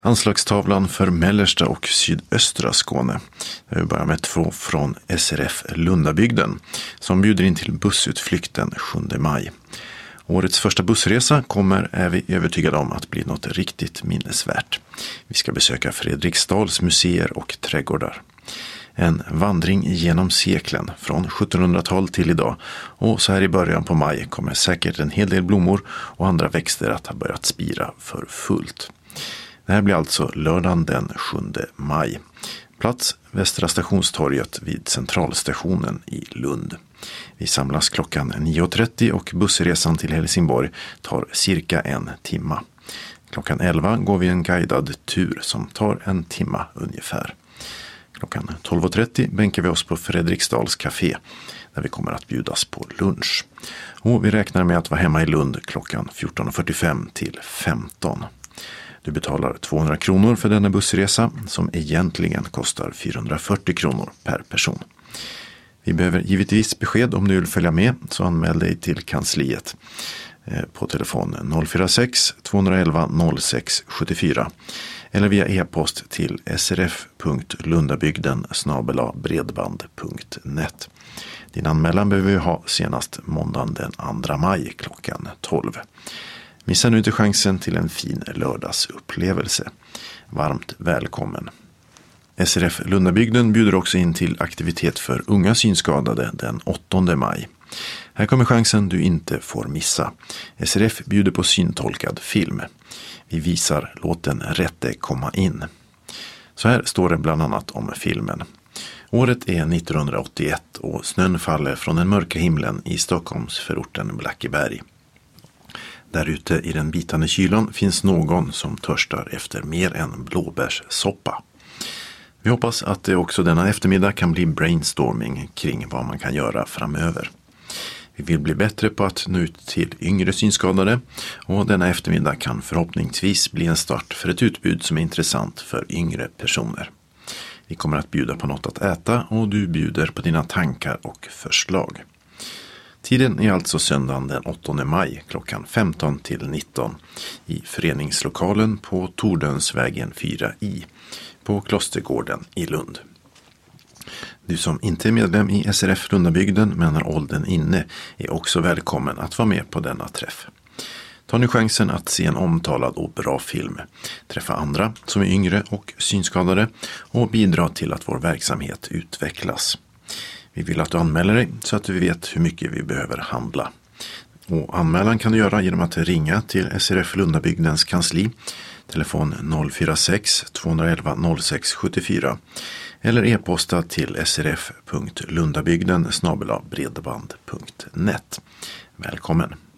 Anslagstavlan för mellersta och sydöstra Skåne. Vi börjar med 2 från SRF Lundabygden som bjuder in till bussutflykt den 7 maj. Årets första bussresa kommer, är vi övertygade om, att bli något riktigt minnesvärt. Vi ska besöka Fredriksdals museer och trädgårdar. En vandring genom seklen från 1700-tal till idag, och så här i början på maj kommer säkert en hel del blommor och andra växter att ha börjat spira för fullt. Det här blir alltså lördagen den 7 maj. Plats Västra stationstorget vid centralstationen i Lund. Vi samlas klockan 9.30 och bussresan till Helsingborg tar cirka en timma. Klockan 11 går vi en guidad tur som tar en timma ungefär. Klockan 12.30 bänkar vi oss på Fredriksdals café där vi kommer att bjudas på lunch. Och vi räknar med att vara hemma i Lund klockan 14.45 till 15. Du betalar 200 kronor för denna bussresa som egentligen kostar 440 kronor per person. Vi behöver givetvis besked om du vill följa med, så anmäl dig till kansliet på telefon 046 211 06 74 eller via e-post till srf.lundabygden@bredband.net. Din anmälan behöver vi ha senast måndagen den 2 maj klockan 12. Missa nu inte chansen till en fin lördagsupplevelse. Varmt välkommen. SRF Lundabygden bjuder också in till aktivitet för unga synskadade den 8 maj. Här kommer chansen du inte får missa. SRF bjuder på syntolkad film. Vi visar låten Rätte komma in. Så här står det bland annat om filmen. Året är 1981 och snön faller från den mörka himlen i Stockholms förorten Blackeberg. Där ute i den bitande kylan finns någon som törstar efter mer än blåbärssoppa. Vi hoppas att det också denna eftermiddag kan bli brainstorming kring vad man kan göra framöver. Vi vill bli bättre på att nå ut till yngre synskadade, och denna eftermiddag kan förhoppningsvis bli en start för ett utbud som är intressant för yngre personer. Vi kommer att bjuda på något att äta och du bjuder på dina tankar och förslag. Tiden är alltså söndagen den 8 maj klockan 15 till 19 i föreningslokalen på Tordönsvägen 4i på Klostergården i Lund. Du som inte är medlem i SRF Lundabygden men har åldern inne är också välkommen att vara med på denna träff. Ta nu chansen att se en omtalad och bra film, träffa andra som är yngre och synskadade och bidra till att vår verksamhet utvecklas. Vi vill att du anmäler dig så att vi vet hur mycket vi behöver handla. Och anmälan kan du göra genom att ringa till SRF Lundabygdens kansli, telefon 046 211 06 74 eller e-posta till srf.lundabygden@bredband.net. Välkommen!